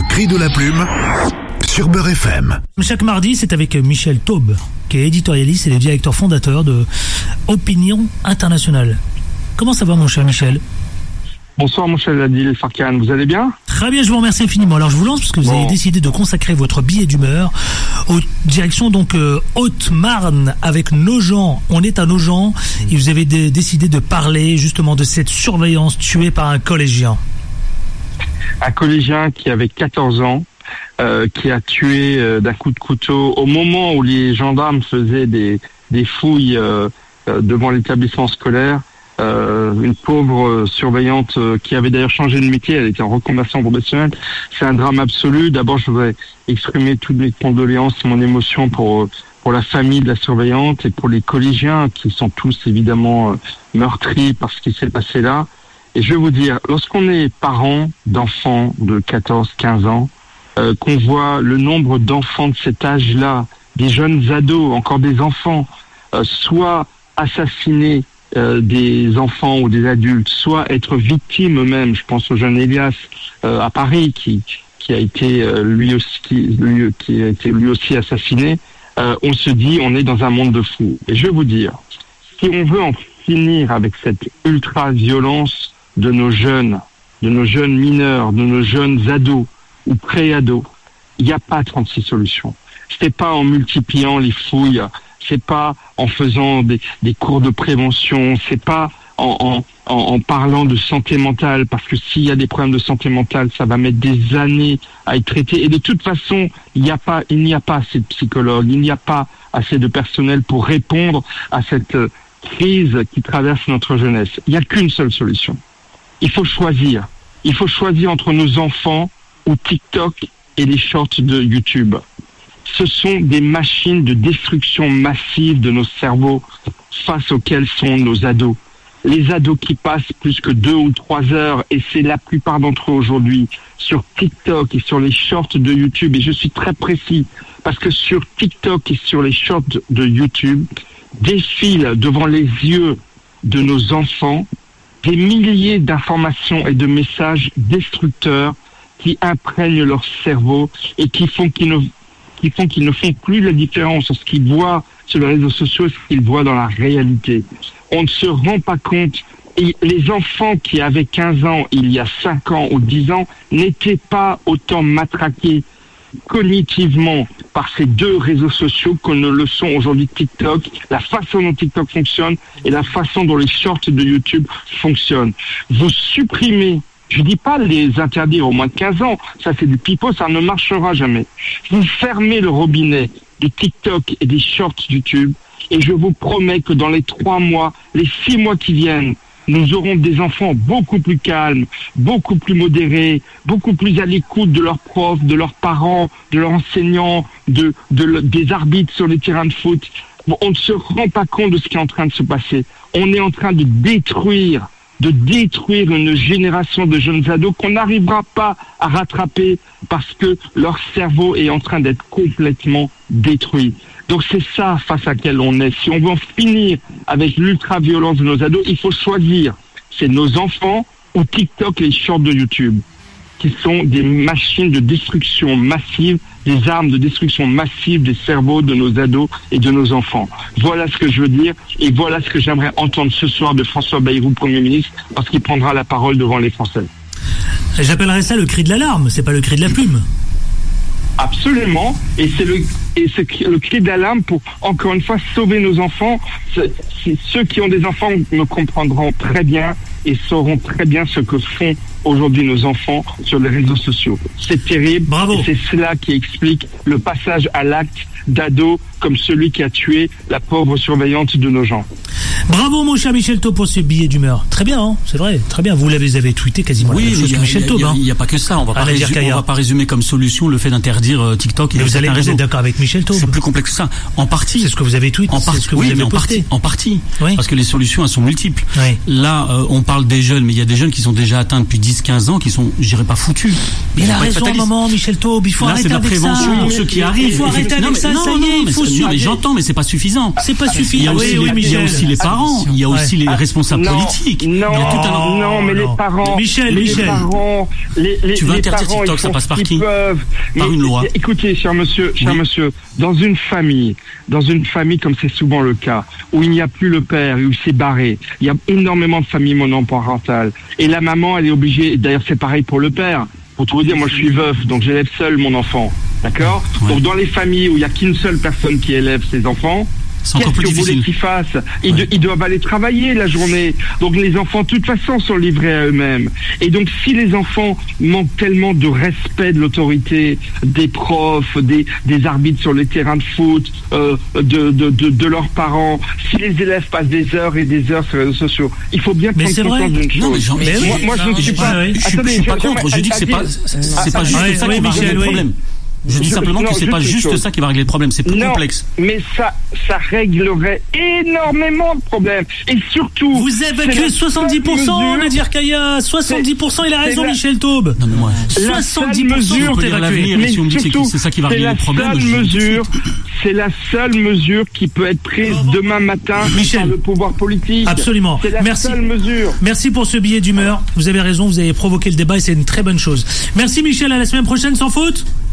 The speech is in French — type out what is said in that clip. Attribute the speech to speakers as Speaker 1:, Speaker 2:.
Speaker 1: cri de la plume sur Beurre FM.
Speaker 2: Chaque mardi, c'est avec Michel Taube, qui est éditorialiste et le directeur fondateur de Opinion Internationale. Comment ça va, mon cher Michel ?
Speaker 3: Bonsoir, mon cher Adil Farkan, vous allez bien ?
Speaker 2: Très bien, je vous remercie infiniment. Alors, je vous lance parce que vous avez décidé de consacrer votre billet d'humeur aux directions Haute-Marne avec Nogent. On est à Nogent et vous avez décidé de parler justement de cette surveillance tuée par un collégien.
Speaker 3: Un collégien qui avait 14 ans, qui a tué d'un coup de couteau au moment où les gendarmes faisaient des fouilles devant l'établissement scolaire. Une pauvre surveillante qui avait d'ailleurs changé de métier, elle était en reconversion professionnelle. C'est un drame absolu. D'abord, je voudrais exprimer toutes mes condoléances et mon émotion pour la famille de la surveillante et pour les collégiens qui sont tous évidemment meurtris par ce qui s'est passé là. Et je vais vous dire, lorsqu'on est parent d'enfants de 14-15 ans, qu'on voit le nombre d'enfants de cet âge-là, des jeunes ados, encore des enfants, soit assassinés, des enfants ou des adultes, soit être victimes eux-mêmes. Je pense au jeune Elias à Paris qui a été lui aussi assassiné. On se dit, on est dans un monde de fous. Et je vais vous dire, si on veut en finir avec cette ultra-violence de nos jeunes mineurs, de nos jeunes ados ou pré-ados, il n'y a pas 36 solutions. C'est pas en multipliant les fouilles, c'est pas en faisant des cours de prévention, c'est pas en parlant de santé mentale, parce que s'il y a des problèmes de santé mentale, ça va mettre des années à être traité. Et de toute façon, il n'y a pas assez de psychologues, il n'y a pas assez de personnel pour répondre à cette crise qui traverse notre jeunesse. Il n'y a qu'une seule solution. Il faut choisir. Il faut choisir entre nos enfants ou TikTok et les shorts de YouTube. Ce sont des machines de destruction massive de nos cerveaux face auxquels sont nos ados. Les ados qui passent plus que 2 ou 3 heures, et c'est la plupart d'entre eux aujourd'hui, sur TikTok et sur les shorts de YouTube. Et je suis très précis, parce que sur TikTok et sur les shorts de YouTube, défilent devant les yeux de nos enfants des milliers d'informations et de messages destructeurs qui imprègnent leur cerveau et qui font qu'ils ne font plus la différence entre ce qu'ils voient sur les réseaux sociaux et ce qu'ils voient dans la réalité. On ne se rend pas compte. Et les enfants qui avaient 15 ans il y a 5 ans ou 10 ans n'étaient pas autant matraqués cognitivement par ces deux réseaux sociaux que ne le sont aujourd'hui TikTok, la façon dont TikTok fonctionne et la façon dont les shorts de YouTube fonctionnent. Vous supprimez, je dis pas les interdire au moins de 15 ans, ça c'est du pipeau, ça ne marchera jamais. Vous fermez le robinet des TikTok et des shorts YouTube et je vous promets que dans les 3 mois, les 6 mois qui viennent, nous aurons des enfants beaucoup plus calmes, beaucoup plus modérés, beaucoup plus à l'écoute de leurs profs, de leurs parents, de leurs enseignants, des arbitres sur les terrains de foot. On ne se rend pas compte de ce qui est en train de se passer. On est en train de détruire une génération de jeunes ados qu'on n'arrivera pas à rattraper parce que leur cerveau est en train d'être complètement détruit. Donc c'est ça face à laquelle on est. Si on veut en finir avec l'ultra-violence de nos ados, il faut choisir. C'est nos enfants ou TikTok et les shorts de YouTube qui sont des machines de destruction massive, des armes de destruction massive des cerveaux de nos ados et de nos enfants. Voilà ce que je veux dire et voilà ce que j'aimerais entendre ce soir de François Bayrou, Premier ministre, parce qu'il prendra la parole devant les Français.
Speaker 2: J'appellerais ça le cri de l'alarme, c'est pas le cri de la plume.
Speaker 3: Absolument, et c'est le cri d'alarme pour, encore une fois, sauver nos enfants. Ceux qui ont des enfants me comprendront très bien et sauront très bien ce que font aujourd'hui nos enfants sur les réseaux sociaux. C'est terrible.
Speaker 2: Bravo.
Speaker 3: Et c'est cela qui explique le passage à l'acte d'ados comme celui qui a tué la pauvre surveillante de Nogent.
Speaker 2: Bravo mon cher Michel Taube pour ce billet d'humeur. Très bien, hein, c'est vrai, très bien. Vous avez tweeté quasiment la même chose que Michel Taube.
Speaker 4: Il n'y a pas que ça. On va pas résumer comme solution le fait d'interdire TikTok.
Speaker 2: Mais vous êtes d'accord avec Michel Taube.
Speaker 4: C'est plus complexe que ça. En partie.
Speaker 2: C'est ce que vous avez tweeté. C'est ce que vous avez posté.
Speaker 4: En partie.
Speaker 2: Oui.
Speaker 4: Parce que les solutions, elles sont multiples.
Speaker 2: Oui.
Speaker 4: Là, on parle des jeunes, mais il y a des jeunes qui sont déjà atteints depuis 10-15 ans, qui sont, je dirais pas foutus.
Speaker 2: Mais il a raison, maman, Michel Taube. Il faut arrêter avec ça.
Speaker 4: C'est de la prévention pour ceux qui arrivent.
Speaker 2: Il faut arrêter avec ça.
Speaker 4: mais j'entends, mais c'est pas suffisant.
Speaker 2: C'est pas suffisant.
Speaker 4: Il y a aussi les parents, il y a aussi les responsables politiques.
Speaker 3: Non, mais les parents.
Speaker 2: Michel.
Speaker 4: Tu veux interdire TikTok, ça passe par qui? Par une loi.
Speaker 3: Écoutez, cher monsieur, dans une famille comme c'est souvent le cas, où il n'y a plus le père, où il s'est barré, il y a énormément de familles monoparentales. Et la maman, elle est obligée, d'ailleurs c'est pareil pour le père. Pour tout vous dire, moi je suis veuf, donc j'élève seul mon enfant. D'accord ? Donc dans les familles où il n'y a qu'une seule personne qui élève ses enfants, qu'est-ce que vous voulez qu'ils fassent ? Ils doivent aller travailler la journée. Donc les enfants, de toute façon, sont livrés à eux-mêmes. Et donc si les enfants manquent tellement de respect de l'autorité, des profs, des arbitres sur les terrains de foot, de leurs parents, si les élèves passent des heures et des heures sur les réseaux sociaux, il faut bien prendre conscience d'une chose. Moi, je ne suis pas...
Speaker 4: Je suis pas contre, je dis que c'est pas juste ça qui va régler le problème. Je dis simplement que c'est pas juste ça qui va régler le problème, c'est plus complexe.
Speaker 3: Mais ça réglerait énormément de problèmes. Et surtout...
Speaker 2: Vous évacuez 70%, Nadir Kaya. 70%, il a raison, Michel Taube.
Speaker 4: Non, mais moi...
Speaker 2: 70% sont évacués.
Speaker 4: Mais si on me dit que c'est ça qui va régler le problème...
Speaker 3: C'est la seule mesure qui peut être prise demain matin par le pouvoir politique.
Speaker 2: Absolument.
Speaker 3: C'est la seule mesure.
Speaker 2: Merci pour ce billet d'humeur. Vous avez raison, vous avez provoqué le débat et c'est une très bonne chose. Merci Michel, à la semaine prochaine sans faute.